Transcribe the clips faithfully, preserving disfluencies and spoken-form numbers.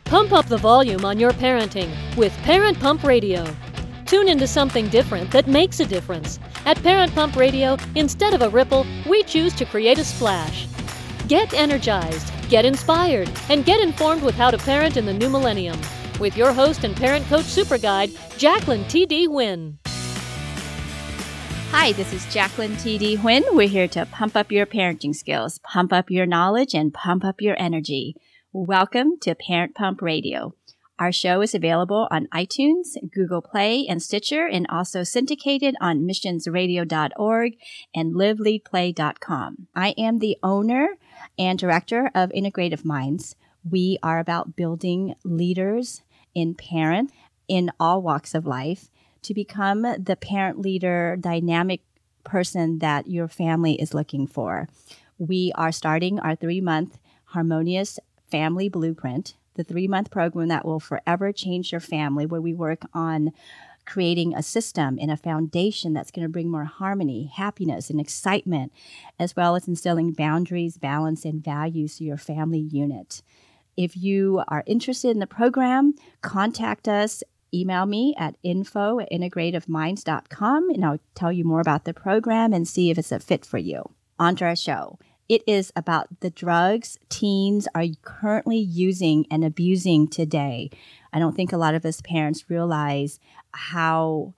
Pump up the volume on your parenting with Parent Pump Radio. Tune into something different that makes a difference. At Parent Pump Radio, instead of a ripple, we choose to create a splash. Get energized, get inspired, and get informed with how to parent in the new millennium. With your host and parent coach super guide, Jacqueline T D. Huynh. Hi, this is Jacqueline T D. Huynh. We're here to pump up your parenting skills, pump up your knowledge, and pump up your energy. Welcome to Parent Pump Radio. Our show is available on iTunes, Google Play, and Stitcher, and also syndicated on missions radio dot org and live lead play dot com. I am the owner and director of Integrative Minds. We are about building leaders in parent in all walks of life to become the parent leader, dynamic person that your family is looking for. We are starting our three-month Harmonious Family Blueprint, the three-month program that will forever change your family, where we work on creating a system and a foundation that's going to bring more harmony, happiness, and excitement, as well as instilling boundaries, balance, and values to your family unit. If you are interested in the program, contact us. Email me at info at integrative minds dot com, and I'll tell you more about the program and see if it's a fit for you. On to our show. It is about the drugs teens are currently using and abusing today. I don't think a lot of us parents realize how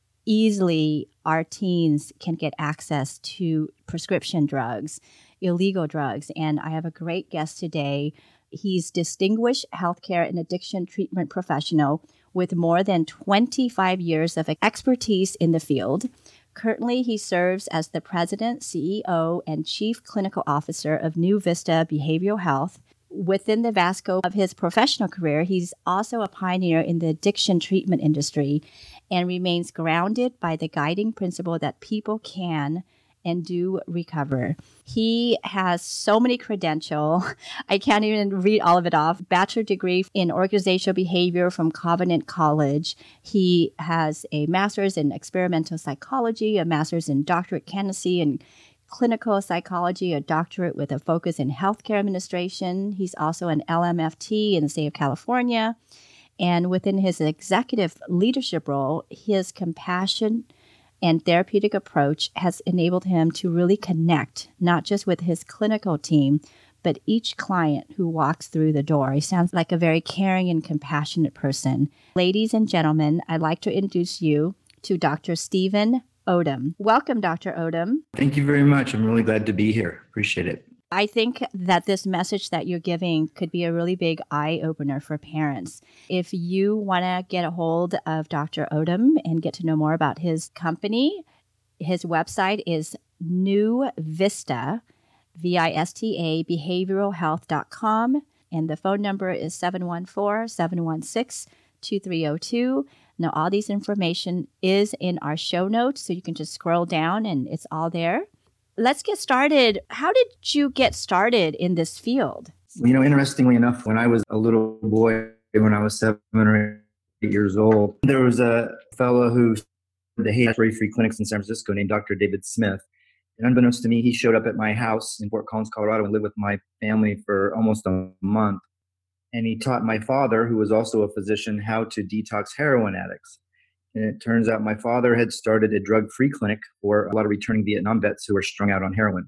easily our teens can get access to prescription drugs, illegal drugs. And I have a great guest today. He's distinguished healthcare and addiction treatment professional with more than twenty-five years of expertise in the field. Currently, he serves as the president, C E O, and chief clinical officer of New Vista Behavioral Health. Within the vast scope of his professional career, he's also a pioneer in the addiction treatment industry and remains grounded by the guiding principle that people can and do recover. He has so many credentials. I can't even read all of it off. Bachelor degree in organizational behavior from Covenant College. He has a master's in experimental psychology, a master's in doctorate candidacy in clinical psychology, a doctorate with a focus in healthcare administration. He's also an L M F T in the state of California. And within his executive leadership role, his compassion and therapeutic approach has enabled him to really connect, not just with his clinical team, but each client who walks through the door. He sounds like a very caring and compassionate person. Ladies and gentlemen, I'd like to introduce you to Doctor Stephen Odom. Welcome, Doctor Odom. Thank you very much. I'm really glad to be here. Appreciate it. I think that this message that you're giving could be a really big eye-opener for parents. If you want to get a hold of Doctor Odom and get to know more about his company, his website is New Vista, V I S T A, behavioral health dot com, and the phone number is seven one four, seven one six, two three zero two. Now, all these information is in our show notes, so you can just scroll down and it's all there. Let's get started. How did you get started in this field? You know, interestingly enough, when I was a little boy, when I was seven or eight years old, there was a fellow who the hate-free clinics in San Francisco named Doctor David Smith. And unbeknownst to me, he showed up at my house in Fort Collins, Colorado, and lived with my family for almost a month. And he taught my father, who was also a physician, how to detox heroin addicts. And it turns out my father had started a drug-free clinic for a lot of returning Vietnam vets who were strung out on heroin.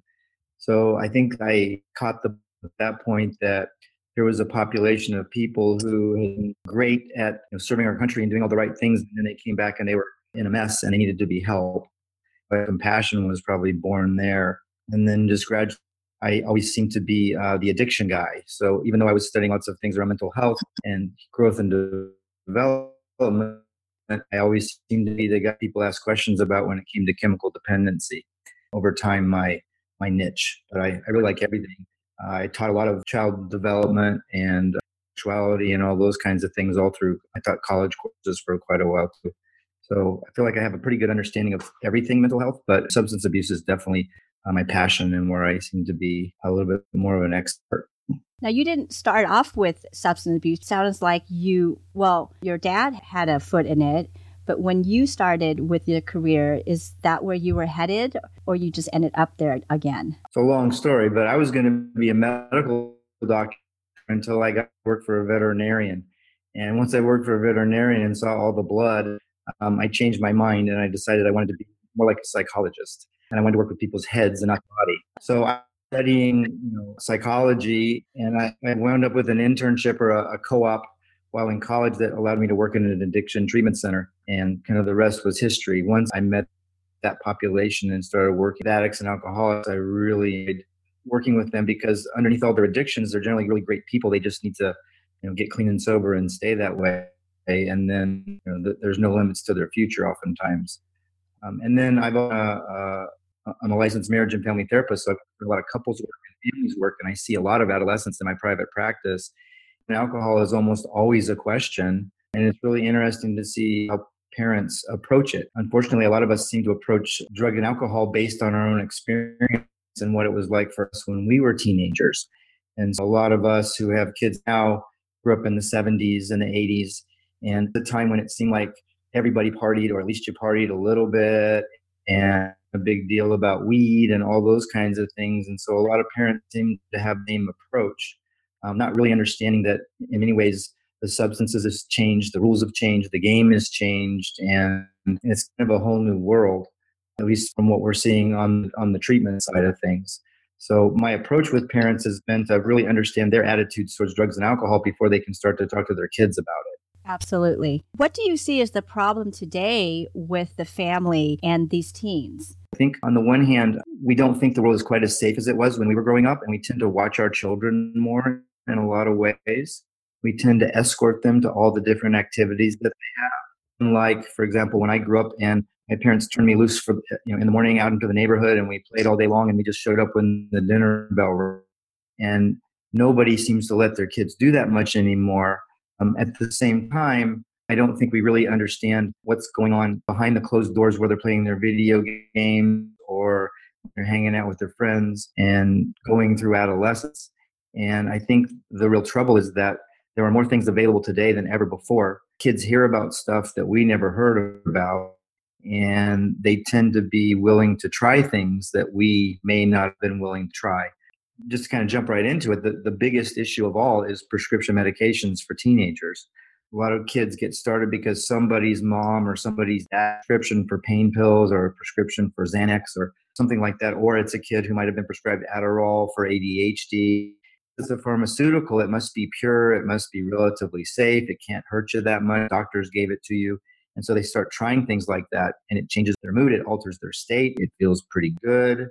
So I think I caught the, at that point that there was a population of people who had been great at you know, serving our country and doing all the right things. And then they came back and they were in a mess and they needed to be helped. But compassion was probably born there. And then just gradually, I always seemed to be uh, the addiction guy. So even though I was studying lots of things around mental health and growth and development, I always seemed to be the guy people ask questions about when it came to chemical dependency. Over time, my my niche. But I, I really like everything. Uh, I taught a lot of child development and sexuality and all those kinds of things all through. I taught college courses for quite a while too. So I feel like I have a pretty good understanding of everything mental health, but substance abuse is definitely uh, my passion and where I seem to be a little bit more of an expert. Now, you didn't start off with substance abuse. It sounds like you, well, your dad had a foot in it, but when you started with your career, is that where you were headed or you just ended up there again? It's a long story, but I was going to be a medical doctor until I got to work for a veterinarian. And once I worked for a veterinarian and saw all the blood, um, I changed my mind and I decided I wanted to be more like a psychologist. And I wanted to work with people's heads and not the body. So I studying you know, psychology, and I, I wound up with an internship or a, a co-op while in college that allowed me to work in an addiction treatment center. And kind of the rest was history. Once I met that population and started working with addicts and alcoholics, I really enjoyed working with them because underneath all their addictions, they're generally really great people. They just need to you know, get clean and sober and stay that way. And then you know, th- there's no limits to their future oftentimes. Um, and then I've uh, uh, I'm a licensed marriage and family therapist, so I've done a lot of couples work and families work, and I see a lot of adolescents in my private practice. And alcohol is almost always a question, and it's really interesting to see how parents approach it. Unfortunately, a lot of us seem to approach drug and alcohol based on our own experience and what it was like for us when we were teenagers. And so a lot of us who have kids now grew up in the seventies and the eighties, and the time when it seemed like everybody partied, or at least you partied a little bit, and a big deal about weed and all those kinds of things. And so a lot of parents seem to have the same approach, um, not really understanding that in many ways the substances have changed, the rules have changed, the game has changed, and it's kind of a whole new world, at least from what we're seeing on, on the treatment side of things. So my approach with parents has been to really understand their attitudes towards drugs and alcohol before they can start to talk to their kids about it. Absolutely. What do you see as the problem today with the family and these teens? I think on the one hand, we don't think the world is quite as safe as it was when we were growing up, and we tend to watch our children more in a lot of ways. We tend to escort them to all the different activities that they have. Like, for example, when I grew up and my parents turned me loose for you know in the morning out into the neighborhood, and we played all day long, and we just showed up when the dinner bell rang. And nobody seems to let their kids do that much anymore. Um, at the same time, I don't think we really understand what's going on behind the closed doors where they're playing their video games or they're hanging out with their friends and going through adolescence. And I think the real trouble is that there are more things available today than ever before. Kids hear about stuff that we never heard about, and they tend to be willing to try things that we may not have been willing to try. Just to kind of jump right into it, the, the biggest issue of all is prescription medications for teenagers. A lot of kids get started because somebody's mom or somebody's dad prescription for pain pills or a prescription for Xanax or something like that, or it's a kid who might have been prescribed Adderall for A D H D. It's a pharmaceutical. It must be pure. It must be relatively safe. It can't hurt you that much. Doctors gave it to you. And so they start trying things like that, and it changes their mood. It alters their state. It feels pretty good.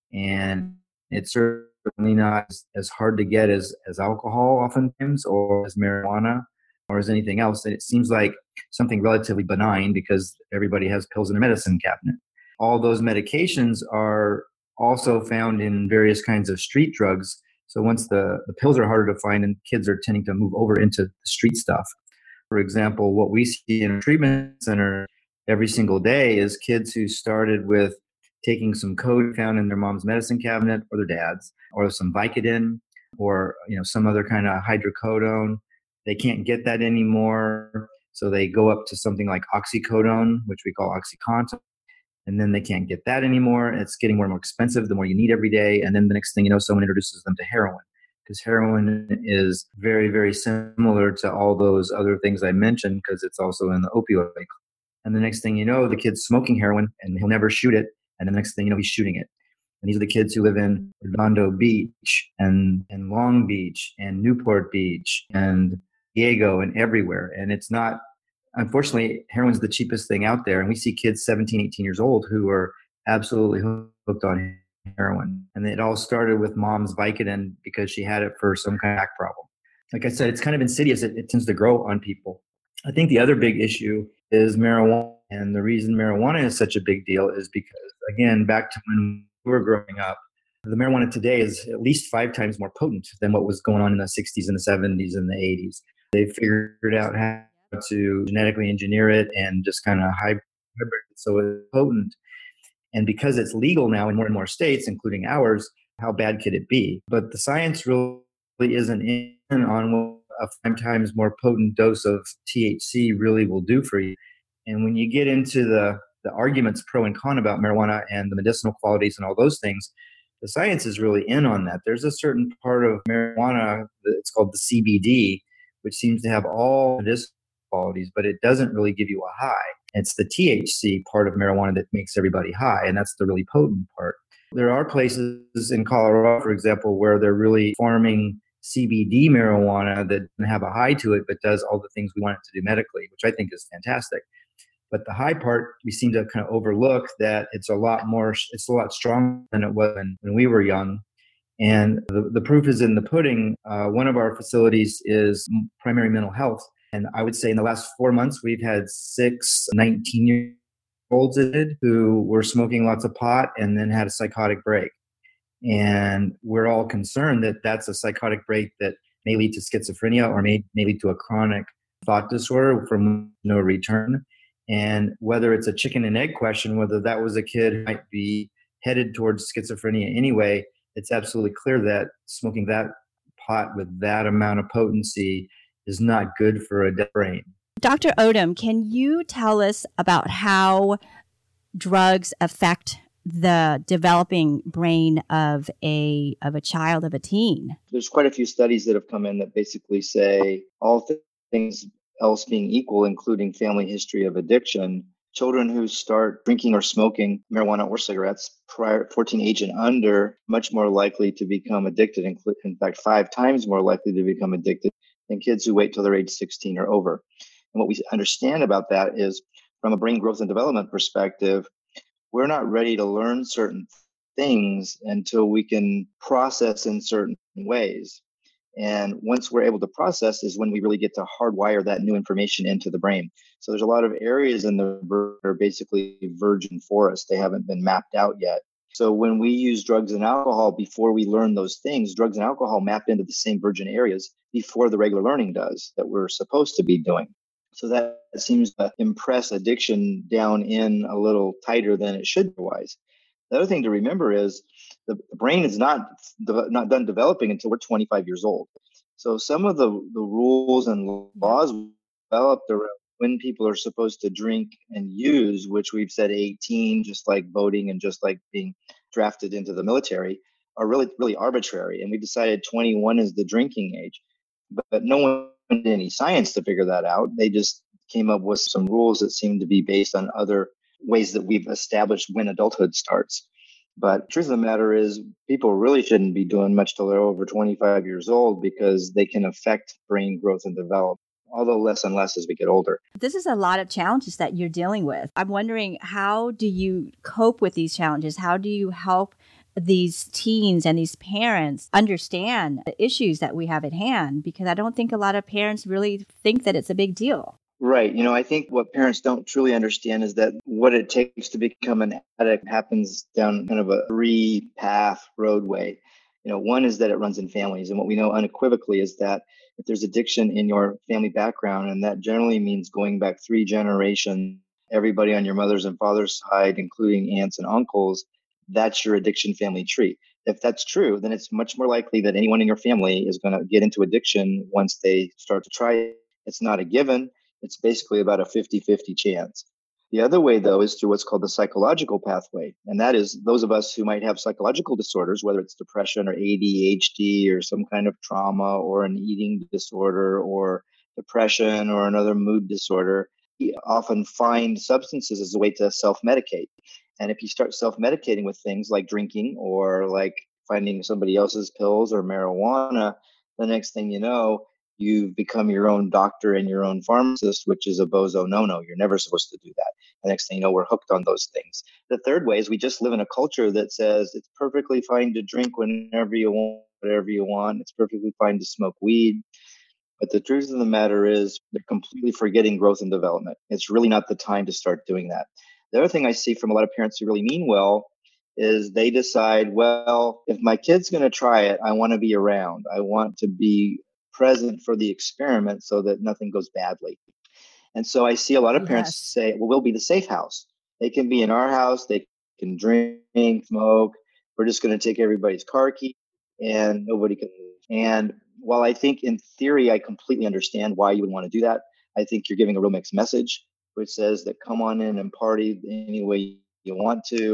And it's certainly not as, as hard to get as, as alcohol oftentimes, or as marijuana, or as anything else. And it seems like something relatively benign because everybody has pills in their medicine cabinet. All those medications are also found in various kinds of street drugs. So once the, the pills are harder to find, and kids are tending to move over into the street stuff. For example, what we see in a treatment center every single day is kids who started with taking some code found in their mom's medicine cabinet or their dad's, or some Vicodin, or you know some other kind of hydrocodone. They can't get that anymore, so they go up to something like oxycodone, which we call OxyContin, and then they can't get that anymore. It's getting more and more expensive the more you need every day, and then the next thing you know, someone introduces them to heroin, because heroin is very, very similar to all those other things I mentioned, because it's also in the opioid. And the next thing you know, the kid's smoking heroin, and he'll never shoot it, and the next thing you know, he's shooting it. And these are the kids who live in Redondo Beach and, and Long Beach and Newport Beach and Diego and everywhere. And it's not, unfortunately, heroin's the cheapest thing out there. And we see kids seventeen, eighteen years old who are absolutely hooked on heroin. And it all started with mom's Vicodin because she had it for some kind of back problem. Like I said, it's kind of insidious. It, it tends to grow on people. I think the other big issue is marijuana. And the reason marijuana is such a big deal is because, again, back to when we were growing up, the marijuana today is at least five times more potent than what was going on in the sixties and the seventies and the eighties. They figured out how to genetically engineer it and just kind of hybrid it so it's potent. And because it's legal now in more and more states, including ours, how bad could it be? But the science really isn't in on what a five times more potent dose of T H C really will do for you. And when you get into the, the arguments pro and con about marijuana and the medicinal qualities and all those things, the science is really in on that. There's a certain part of marijuana, it's called the C B D, which seems to have all medicinal qualities, but it doesn't really give you a high. It's the T H C part of marijuana that makes everybody high, and that's the really potent part. There are places in Colorado, for example, where they're really farming C B D marijuana that doesn't have a high to it, but does all the things we want it to do medically, which I think is fantastic. But the high part, we seem to kind of overlook that it's a lot more, it's a lot stronger than it was when, when we were young. And the, the proof is in the pudding. Uh, one of our facilities is primary mental health. And I would say in the last four months, we've had six nineteen-year-olds who were smoking lots of pot and then had a psychotic break. And we're all concerned that that's a psychotic break that may lead to schizophrenia or may, may lead to a chronic thought disorder from no return. And whether it's a chicken and egg question, whether that was a kid who might be headed towards schizophrenia anyway, it's absolutely clear that smoking that pot with that amount of potency is not good for a brain. Doctor Odom, can you tell us about how drugs affect the developing brain of a of a child, of a teen? There's quite a few studies that have come in that basically say all th- things else being equal, including family history of addiction, children who start drinking or smoking marijuana or cigarettes prior fourteen age and under, much more likely to become addicted, in fact, five times more likely to become addicted than kids who wait till they're age sixteen or over. And what we understand about that is, from a brain growth and development perspective, we're not ready to learn certain things until we can process in certain ways. And once we're able to process is when we really get to hardwire that new information into the brain. So there's a lot of areas in the brain that are basically virgin forest. They haven't been mapped out yet. So when we use drugs and alcohol before we learn those things, drugs and alcohol map into the same virgin areas before the regular learning does that we're supposed to be doing. So that seems to impress addiction down in a little tighter than it should otherwise. The other thing to remember is the brain is not not done developing until we're twenty-five years old. So some of the, the rules and laws developed around when people are supposed to drink and use, which we've said eighteen, just like voting and just like being drafted into the military, are really, really arbitrary. And we decided twenty-one is the drinking age. But, but no one did any science to figure that out. They just came up with some rules that seem to be based on other ways that we've established when adulthood starts. But the truth of the matter is, people really shouldn't be doing much till they're over twenty-five years old because they can affect brain growth and development, although less and less as we get older. This is a lot of challenges that you're dealing with. I'm wondering, how do you cope with these challenges? How do you help these teens and these parents understand the issues that we have at hand? Because I don't think a lot of parents really think that it's a big deal. Right. You know, I think what parents don't truly understand is that what it takes to become an addict happens down kind of a three-path roadway. You know, one is that it runs in families. And what we know unequivocally is that if there's addiction in your family background, and that generally means going back three generations, everybody on your mother's and father's side, including aunts and uncles, that's your addiction family tree. If that's true, then it's much more likely that anyone in your family is going to get into addiction once they start to try it. It's not a given. It's basically about a fifty-fifty chance. The other way, though, is through what's called the psychological pathway. And that is those of us who might have psychological disorders, whether it's depression or A D H D or some kind of trauma or an eating disorder or depression or another mood disorder, we often find substances as a way to self-medicate. And if you start self-medicating with things like drinking or like finding somebody else's pills or marijuana, the next thing you know, you've become your own doctor and your own pharmacist, which is a bozo no-no. You're never supposed to do that. The next thing you know, we're hooked on those things. The third way is we just live in a culture that says it's perfectly fine to drink whenever you want, whatever you want. It's perfectly fine to smoke weed. But the truth of the matter is they're completely forgetting growth and development. It's really not the time to start doing that. The other thing I see from a lot of parents who really mean well is they decide, well, if my kid's going to try it, I want to be around. I want to be present for the experiment so that nothing goes badly. And so I see a lot of parents Yes. say, well, we'll be the safe house. They can be in our house. They can drink, smoke. We're just going to take everybody's car key and nobody can move. And while I think in theory, I completely understand why you would want to do that, I think you're giving a real mixed message, which says that come on in and party any way you want to.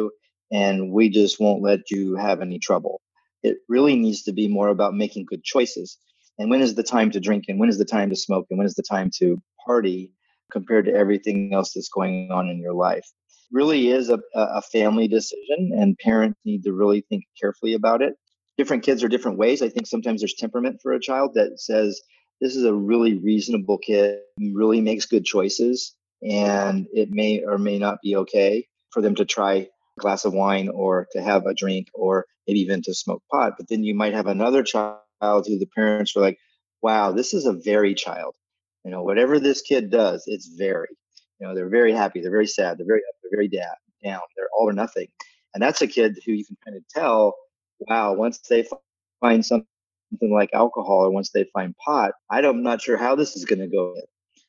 and we just won't let you have any trouble. It really needs to be more about making good choices. And when is the time to drink, and when is the time to smoke, and when is the time to party compared to everything else that's going on in your life? Really is a, a family decision, and parents need to really think carefully about it. Different kids are different ways. I think sometimes there's temperament for a child that says, this is a really reasonable kid, he really makes good choices, and it may or may not be okay for them to try a glass of wine or to have a drink or maybe even to smoke pot. But then you might have another child who the parents are like, wow, this is a very child. You know, whatever this kid does, it's very. You know, they're very happy, they're very sad, they're very up, they're very da- down, they're all or nothing. And that's a kid who you can kind of tell, wow, once they find something like alcohol or once they find pot, I don't, I'm not sure how this is going to go.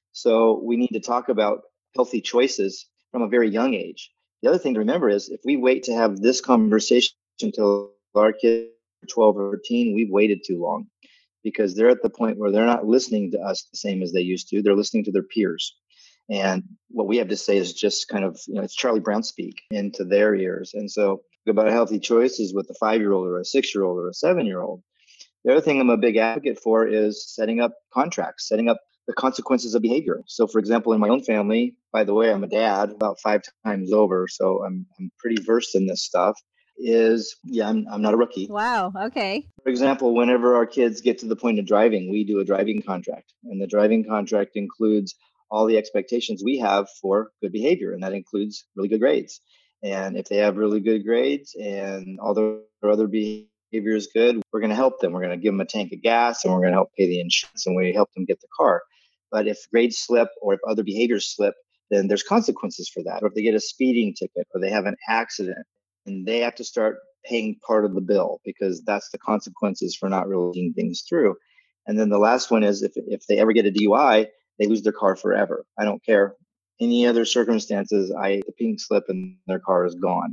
So we need to talk about healthy choices from a very young age. The other thing to remember is if we wait to have this conversation until our kids are twelve or thirteen, we've waited too long, because they're at the point where they're not listening to us the same as they used to. They're listening to their peers. And what we have to say is just kind of, you know, it's Charlie Brown speak into their ears. And so about healthy choices with a five-year-old or a six-year-old or a seven-year-old. The other thing I'm a big advocate for is setting up contracts, setting up the consequences of behavior. So for example, in my own family, by the way, I'm a dad about five times over, so I'm I'm pretty versed in this stuff, is, yeah, I'm, I'm not a rookie. Wow. Okay. For example, whenever our kids get to the point of driving, we do a driving contract. And the driving contract includes all the expectations we have for good behavior. And that includes really good grades. And if they have really good grades and all their other behavior is good, we're going to help them. We're going to give them a tank of gas, and we're going to help pay the insurance, and we help them get the car. But if grades slip or if other behaviors slip, then there's consequences for that. Or if they get a speeding ticket or they have an accident, and they have to start paying part of the bill, because that's the consequences for not really seeing things through. And then the last one is if if they ever get a D U I, they lose their car forever. I don't care any other circumstances. I the pink slip and their car is gone.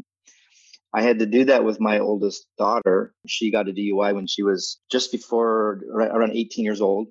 I had to do that with my oldest daughter. She got a D U I when she was just before around eighteen years old.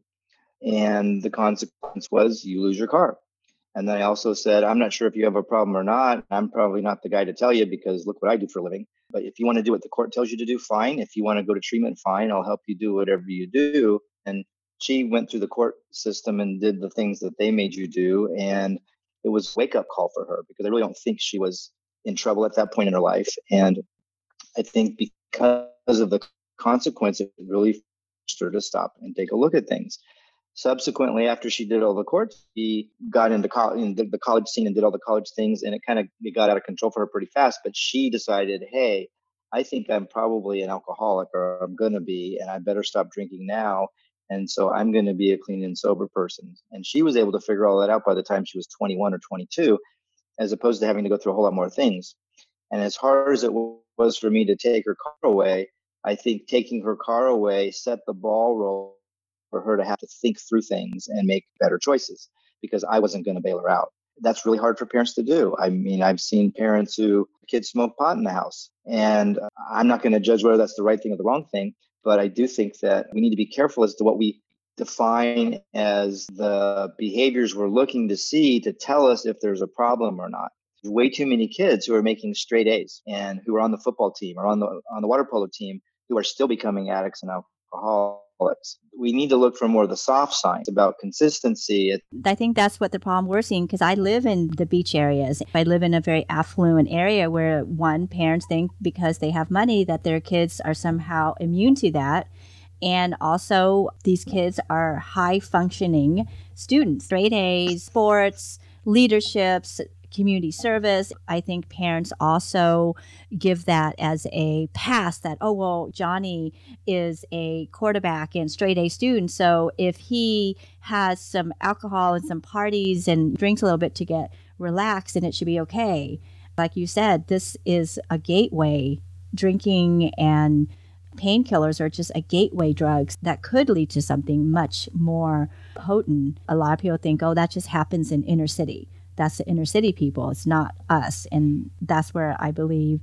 And the consequence was you lose your car. And then I also said, I'm not sure if you have a problem or not. I'm probably not the guy to tell you, because look what I do for a living. But if you want to do what the court tells you to do, fine. If you want to go to treatment, fine. I'll help you do whatever you do. And she went through the court system and did the things that they made you do. And it was a wake-up call for her, because I really don't think she was in trouble at that point in her life. And I think because of the consequence, it really forced her to stop and take a look at things. Subsequently, after she did all the court, she got into college, in the, the college scene and did all the college things, and it kind of it got out of control for her pretty fast. But she decided, hey, I think I'm probably an alcoholic, or I'm going to be, and I better stop drinking now. And so I'm going to be a clean and sober person. And she was able to figure all that out by the time she was twenty-one or twenty-two, as opposed to having to go through a whole lot more things. And as hard as it w- was for me to take her car away, I think taking her car away set the ball rolling for her to have to think through things and make better choices, because I wasn't going to bail her out. That's really hard for parents to do. I mean, I've seen parents who kids smoke pot in the house, and I'm not going to judge whether that's the right thing or the wrong thing, but I do think that we need to be careful as to what we define as the behaviors we're looking to see to tell us if there's a problem or not. There's way too many kids who are making straight A's and who are on the football team or on the on the water polo team who are still becoming addicts and alcoholics. We need to look for more of the soft signs about consistency. I think that's what the problem we're seeing, because I live in the beach areas. I live in a very affluent area where, one, parents think because they have money that their kids are somehow immune to that. And also, these kids are high functioning students, straight A's, sports, leaderships, community service. I think parents also give that as a pass that, oh, well, Johnny is a quarterback and straight A student. So if he has some alcohol and some parties and drinks a little bit to get relaxed, then it should be okay. Like you said, this is a gateway. Drinking and painkillers are just a gateway drugs that could lead to something much more potent. A lot of people think, oh, that just happens in inner city. That's the inner city people. It's not us. And that's where I believe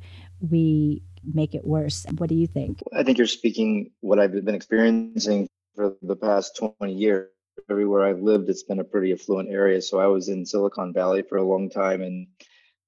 we make it worse. What do you think? I think you're speaking what I've been experiencing for the past twenty years. Everywhere I've lived, it's been a pretty affluent area. So I was in Silicon Valley for a long time, and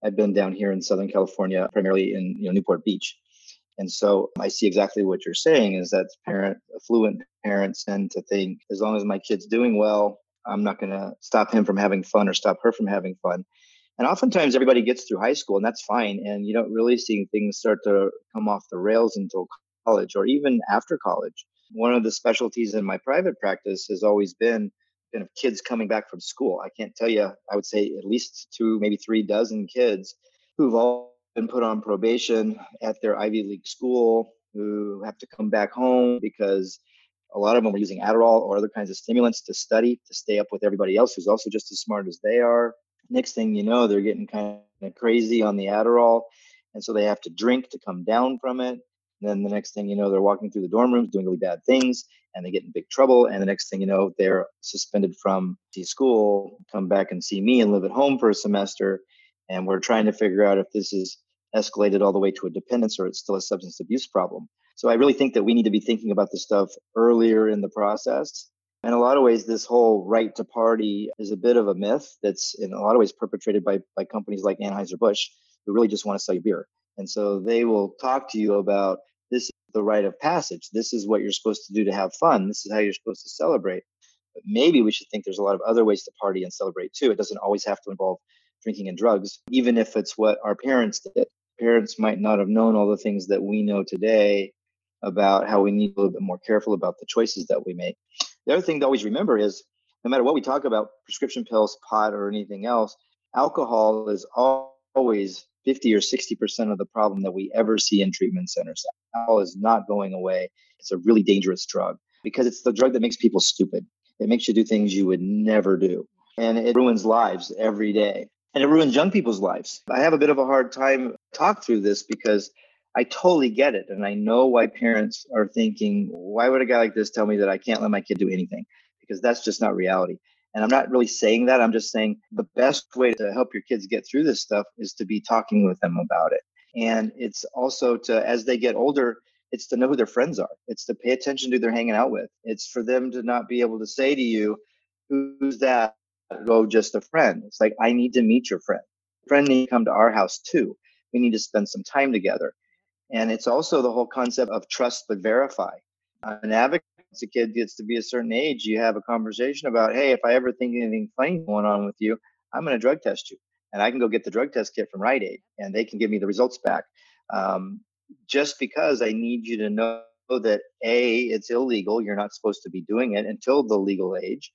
I've been down here in Southern California, primarily in you know, Newport Beach. And so I see exactly what you're saying is that parent, affluent parents tend to think, as long as my kid's doing well, I'm not going to stop him from having fun or stop her from having fun. And oftentimes everybody gets through high school and that's fine. And you don't really see things start to come off the rails until college or even after college. One of the specialties in my private practice has always been kind of kids coming back from school. I can't tell you, I would say at least two, maybe three dozen kids who've all been put on probation at their Ivy League school, who have to come back home because a lot of them are using Adderall or other kinds of stimulants to study, to stay up with everybody else who's also just as smart as they are. Next thing you know, they're getting kind of crazy on the Adderall. And so they have to drink to come down from it. And then the next thing you know, they're walking through the dorm rooms doing really bad things and they get in big trouble. And the next thing you know, they're suspended from school, come back and see me and live at home for a semester. And we're trying to figure out if this is escalated all the way to a dependence or it's still a substance abuse problem. So I really think that we need to be thinking about this stuff earlier in the process. In a lot of ways, this whole right to party is a bit of a myth that's in a lot of ways perpetrated by, by companies like Anheuser-Busch, who really just want to sell you beer. And so they will talk to you about this is the rite of passage. This is what you're supposed to do to have fun. This is how you're supposed to celebrate. But maybe we should think there's a lot of other ways to party and celebrate too. It doesn't always have to involve drinking and drugs, even if it's what our parents did. Parents might not have known all the things that we know today about how we need a little bit more careful about the choices that we make. The other thing to always remember is no matter what we talk about, prescription pills, pot, or anything else, alcohol is always fifty or sixty percent of the problem that we ever see in treatment centers. Alcohol is not going away. It's a really dangerous drug because it's the drug that makes people stupid. It makes you do things you would never do. And it ruins lives every day. And it ruins young people's lives. I have a bit of a hard time talk through this because I totally get it. And I know why parents are thinking, why would a guy like this tell me that I can't let my kid do anything? Because that's just not reality. And I'm not really saying that. I'm just saying the best way to help your kids get through this stuff is to be talking with them about it. And it's also to, as they get older, it's to know who their friends are. It's to pay attention to who they're hanging out with. It's for them to not be able to say to you, who's that? Go, just a friend. It's like, I need to meet your friend. Friend need to come to our house too. We need to spend some time together. And it's also the whole concept of trust but verify. An advocate, once a kid gets to be a certain age, you have a conversation about, hey, if I ever think anything funny going on with you, I'm going to drug test you. And I can go get the drug test kit from Rite Aid and they can give me the results back. Um, just because I need you to know that A, it's illegal. You're not supposed to be doing it until the legal age.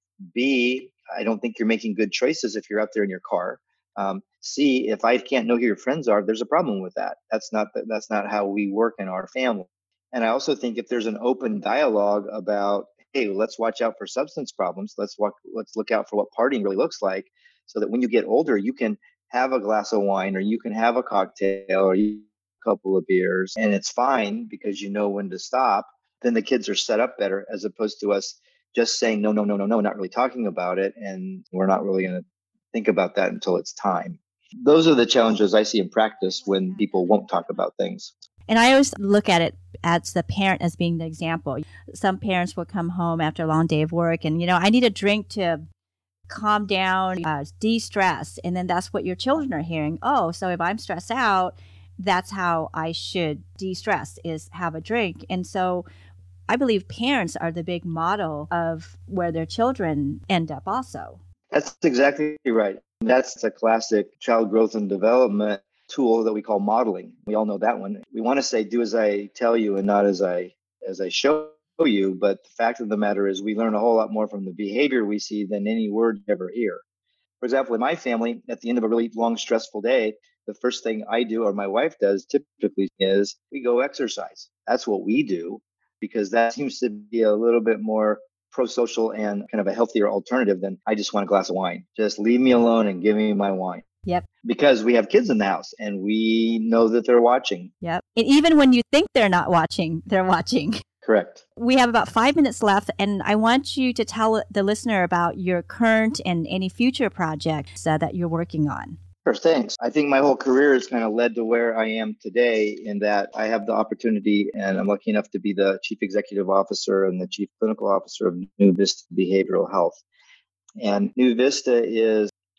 B, I don't think you're making good choices if you're out there in your car. Um, C, if I can't know who your friends are, there's a problem with that. That's not that's not how we work in our family. And I also think if there's an open dialogue about, hey, let's watch out for substance problems. Let's walk, let's look out for what partying really looks like, so that when you get older, you can have a glass of wine or you can have a cocktail or a couple of beers, and it's fine because you know when to stop. Then the kids are set up better, as opposed to us just saying no, no, no, no, no, not really talking about it, and we're not really going to think about that until it's time. Those are the challenges I see in practice when people won't talk about things. And I always look at it as the parent as being the example. Some parents will come home after a long day of work and, you know, I need a drink to calm down, uh, de-stress. And then that's what your children are hearing. Oh, so if I'm stressed out, that's how I should de-stress, is have a drink. And so I believe parents are the big model of where their children end up also. That's exactly right. That's a classic child growth and development tool that we call modeling. We all know that one. We want to say, do as I tell you and not as I as I show you. But the fact of the matter is we learn a whole lot more from the behavior we see than any word you ever hear. For example, in my family, at the end of a really long, stressful day, the first thing I do or my wife does typically is we go exercise. That's what we do, because that seems to be a little bit more pro-social and kind of a healthier alternative than I just want a glass of wine. Just leave me alone and give me my wine. Yep. Because we have kids in the house and we know that they're watching. Yep. And even when you think they're not watching, they're watching. Correct. We have about five minutes left, and I want you to tell the listener about your current and any future projects uh, that you're working on. Sure, thanks. I think my whole career has kind of led to where I am today, in that I have the opportunity, and I'm lucky enough to be the Chief Executive Officer and the Chief Clinical Officer of New Vista Behavioral Health. And New Vista is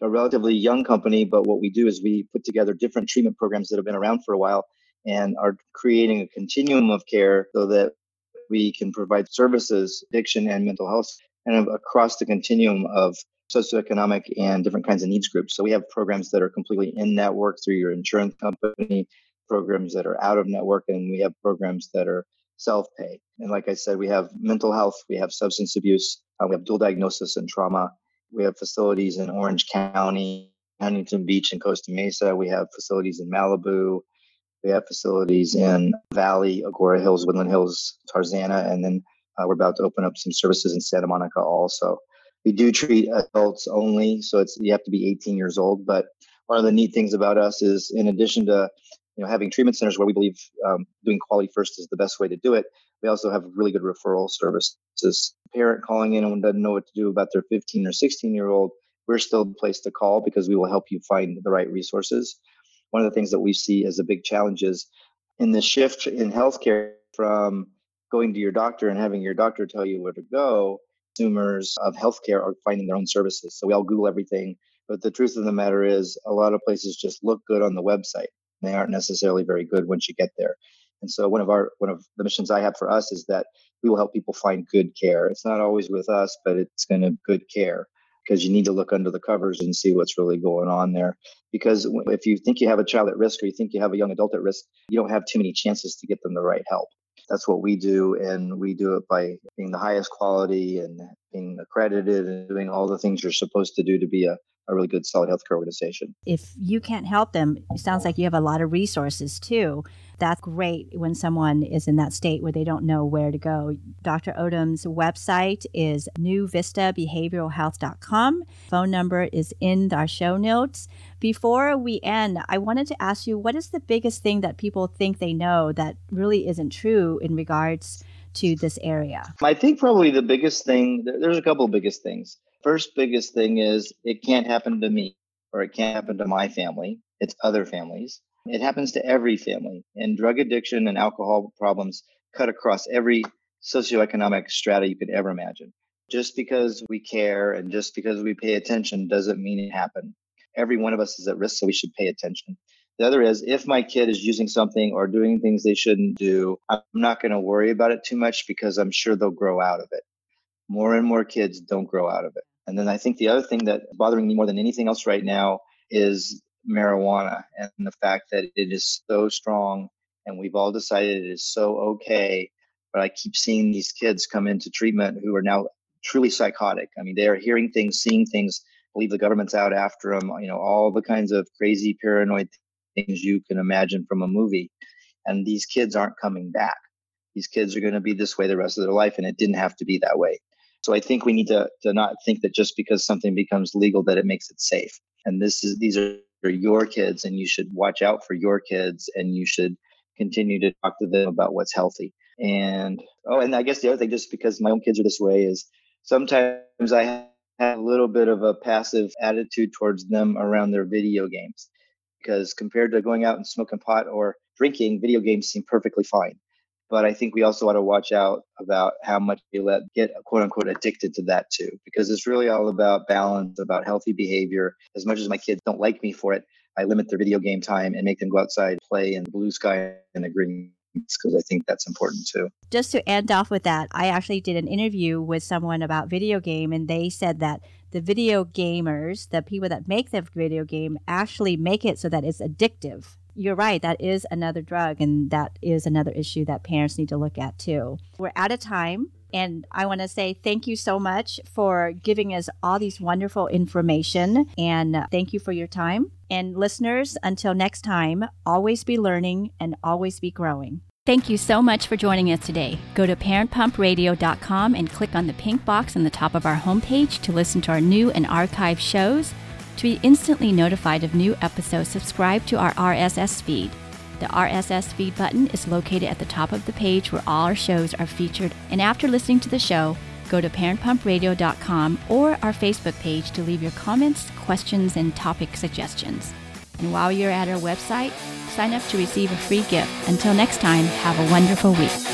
a relatively young company, but what we do is we put together different treatment programs that have been around for a while and are creating a continuum of care so that we can provide services, addiction and mental health, and across the continuum of socioeconomic and different kinds of needs groups. So we have programs that are completely in network through your insurance company, programs that are out of network, and we have programs that are self-pay. And like I said, we have mental health, we have substance abuse, uh, we have dual diagnosis and trauma. We have facilities in Orange County, Huntington Beach, and Costa Mesa. We have facilities in Malibu. We have facilities in Valley, Agora Hills, Woodland Hills, Tarzana, and then uh, we're about to open up some services in Santa Monica also. We do treat adults only, so it's you have to be eighteen years old. But one of the neat things about us is, in addition to you know having treatment centers where we believe um, doing quality first is the best way to do it, we also have really good referral services. A parent calling in and doesn't know what to do about their fifteen or sixteen year old, we're still the place to call because we will help you find the right resources. One of the things that we see as a big challenge is in the shift in healthcare from going to your doctor and having your doctor tell you where to go, consumers of healthcare are finding their own services. So we all Google everything. But the truth of the matter is a lot of places just look good on the website. They aren't necessarily very good once you get there. And so one of our one of the missions I have for us is that we will help people find good care. It's not always with us, but it's going to good care because you need to look under the covers and see what's really going on there. Because if you think you have a child at risk or you think you have a young adult at risk, you don't have too many chances to get them the right help. That's what we do. And we do it by being the highest quality and being accredited and doing all the things you're supposed to do to be a, a really good, solid healthcare organization. If you can't help them, it sounds like you have a lot of resources too. That's great when someone is in that state where they don't know where to go. Doctor Odom's website is new vista behavioral health dot com. Phone number is in our show notes. Before we end, I wanted to ask you, what is the biggest thing that people think they know that really isn't true in regards to this area? I think probably the biggest thing, there's a couple of biggest things. First biggest thing is it can't happen to me or it can't happen to my family. It's other families. It happens to every family. And drug addiction and alcohol problems cut across every socioeconomic strata you could ever imagine. Just because we care and just because we pay attention doesn't mean it happened. Every one of us is at risk, so we should pay attention. The other is, if my kid is using something or doing things they shouldn't do, I'm not going to worry about it too much because I'm sure they'll grow out of it. More and more kids don't grow out of it. And then I think the other thing that's bothering me more than anything else right now is marijuana and the fact that it is so strong and we've all decided it is so okay. But I keep seeing these kids come into treatment who are now truly psychotic. I mean, they are hearing things, seeing things, believe the government's out after them, you know, all the kinds of crazy paranoid things you can imagine from a movie. And these kids aren't coming back. These kids are going to be this way the rest of their life, and it didn't have to be that way. So I think we need to, to not think that just because something becomes legal that it makes it safe. And this is these are your kids, and you should watch out for your kids, and you should continue to talk to them about what's healthy. And oh, and I guess the other thing, just because my own kids are this way, is sometimes I have a little bit of a passive attitude towards them around their video games, because compared to going out and smoking pot or drinking, video games seem perfectly fine. But I think we also ought to watch out about how much we let get quote unquote addicted to that too, because it's really all about balance, about healthy behavior. As much as my kids don't like me for it, I limit their video game time and make them go outside, play in the blue sky and the green, because I think that's important too. Just to end off with that, I actually did an interview with someone about video game, and they said that the video gamers, the people that make the video game, actually make it so that it's addictive. You're right. That is another drug, and that is another issue that parents need to look at too. We're out of time, and I want to say thank you so much for giving us all these wonderful information, and thank you for your time. And listeners, until next time, always be learning and always be growing. Thank you so much for joining us today. Go to parent pump radio dot com and click on the pink box on the top of our homepage to listen to our new and archived shows. To be instantly notified of new episodes, subscribe to our R S S feed. The R S S feed button is located at the top of the page where all our shows are featured. And after listening to the show, go to parent pump radio dot com or our Facebook page to leave your comments, questions, and topic suggestions. And while you're at our website, sign up to receive a free gift. Until next time, have a wonderful week.